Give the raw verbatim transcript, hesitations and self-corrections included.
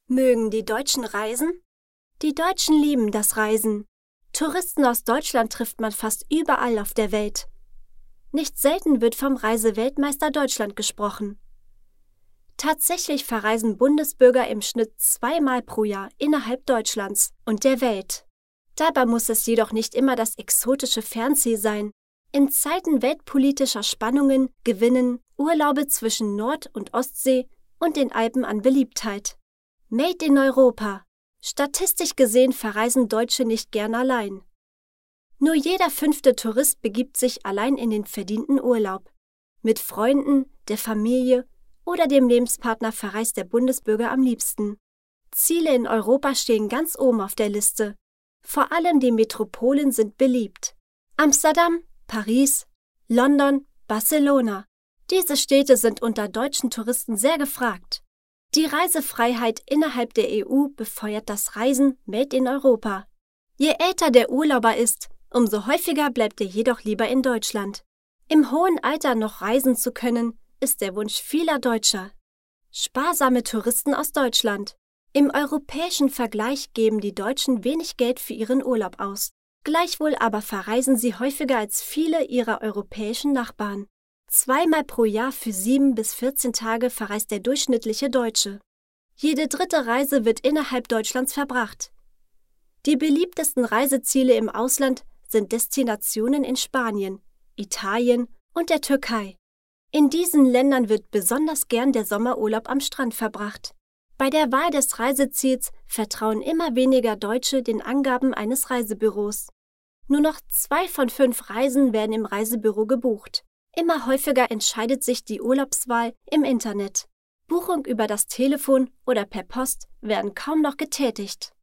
Mögen die Deutschen reisen? Die Deutschen lieben das Reisen. Touristen aus Deutschland trifft man fast überall auf der Welt. Nicht selten wird vom Reiseweltmeister Deutschland gesprochen. Tatsächlich verreisen Bundesbürger im Schnitt zweimal pro Jahr innerhalb Deutschlands und der Welt. Dabei muss es jedoch nicht immer das exotische Fernziel sein. In Zeiten weltpolitischer Spannungen gewinnen Urlaube zwischen Nord- und Ostsee und den Alpen an Beliebtheit. Made in Europa. Statistisch gesehen verreisen Deutsche nicht gern allein. Nur jeder fünfte Tourist begibt sich allein in den verdienten Urlaub. Mit Freunden, der Familie oder dem Lebenspartner verreist der Bundesbürger am liebsten. Ziele in Europa stehen ganz oben auf der Liste. Vor allem die Metropolen sind beliebt. Amsterdam, Paris, London, Barcelona. Diese Städte sind unter deutschen Touristen sehr gefragt. Die Reisefreiheit innerhalb der E U befeuert das Reisen Made in Europa. Je älter der Urlauber ist, umso häufiger bleibt er jedoch lieber in Deutschland. Im hohen Alter noch reisen zu können, ist der Wunsch vieler Deutscher. Sparsame Touristen aus Deutschland. Im europäischen Vergleich geben die Deutschen wenig Geld für ihren Urlaub aus. Gleichwohl aber verreisen sie häufiger als viele ihrer europäischen Nachbarn. Zweimal pro Jahr für sieben bis vierzehn Tage verreist der durchschnittliche Deutsche. Jede dritte Reise wird innerhalb Deutschlands verbracht. Die beliebtesten Reiseziele im Ausland sind Destinationen in Spanien, Italien und der Türkei. In diesen Ländern wird besonders gern der Sommerurlaub am Strand verbracht. Bei der Wahl des Reiseziels vertrauen immer weniger Deutsche den Angaben eines Reisebüros. Nur noch zwei von fünf Reisen werden im Reisebüro gebucht. Immer häufiger entscheidet sich die Urlaubswahl im Internet. Buchung über das Telefon oder per Post werden kaum noch getätigt.